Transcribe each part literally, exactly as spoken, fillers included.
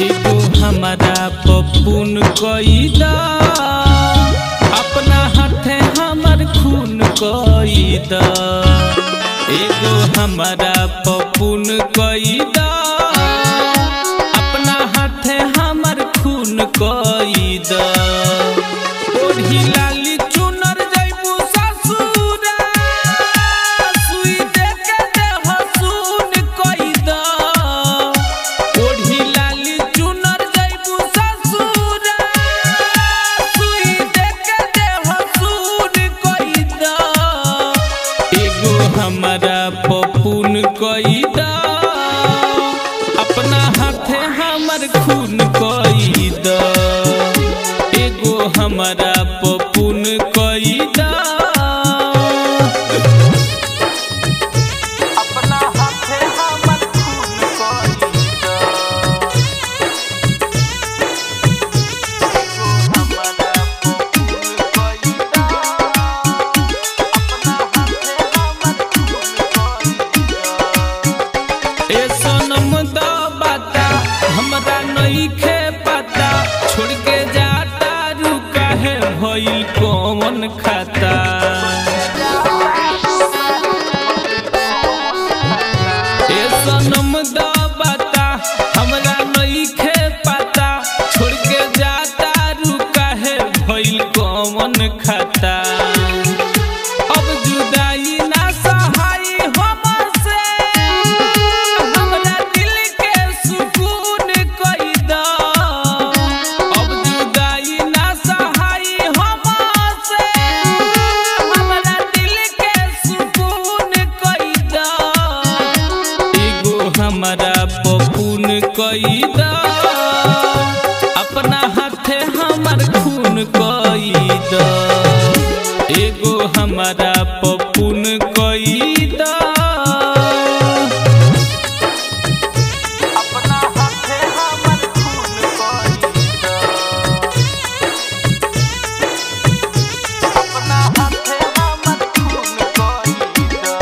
एगो हमारा पपुन कईदा अपना हाथे हमर खून कईदा। एगो हमारा पपुन कईदा अपना हाथे हमर खून कईदा। ओढ़ी लाली चुनर जइबू ससुरा सुई देके देह सुन कईदा। ओढ़ी लाली चुनर जइबू ससुरा सुई देके देह सुन कईदा। एगो हमारा पपुन कईदा अपना हाथे हमर खून कईदा। एगो हमारा पपुन कईदा अपना हाथे हमर खून कईदा। एगो हमारा पपुन कईदा अपना हाथे हमर खून कईदा। ए सनम दा बाता हमरा नइखे पता छोड़ के जाता रुका है भइल कौन खाता। ए सनम दा बाता हमरा नइखे पता छोड़ के जाता रुका है भइल कौन खाता। अब जुदाई ना सहाई हमसे हमरा दिल के सुकून कईदा। अब जुदाई ना सहाई हमसे हमरा दिल के सुकून कईदा। एगो हमारा पपुन कईदा अपना हाथे हमर खून कईदा। एगो हमारा पपुन कईदा अपना हाथे हमर खून कईदा। अपना हाथे हमर खून कईदा।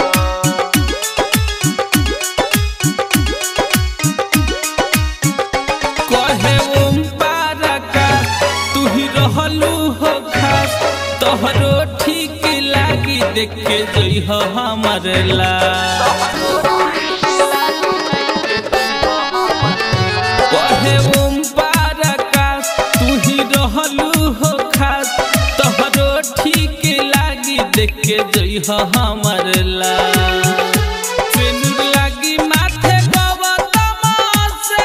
कहे ओम पारका तू ही रहलू हो खास तोहरो ठीक लागी देख के जइह हमर लाश। कहे ओम पारका तू ही रहलू हो खास तोहरो ठीक लागी देख के जइह हमर लाश। सिनुर लागी माथे गवतम से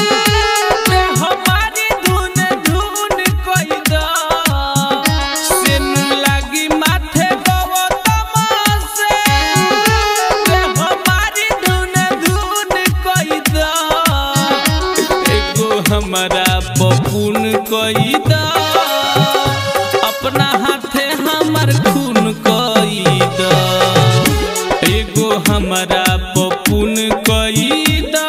हमारी धुन धुन कईदा। सिनुर लागी माथे गवतम से हमारी धुन धुन कईदा। एगो हमारा पपुन कईदा अपना हाथे हमर खून कईदा। एगो हमारा पपुन कईदा।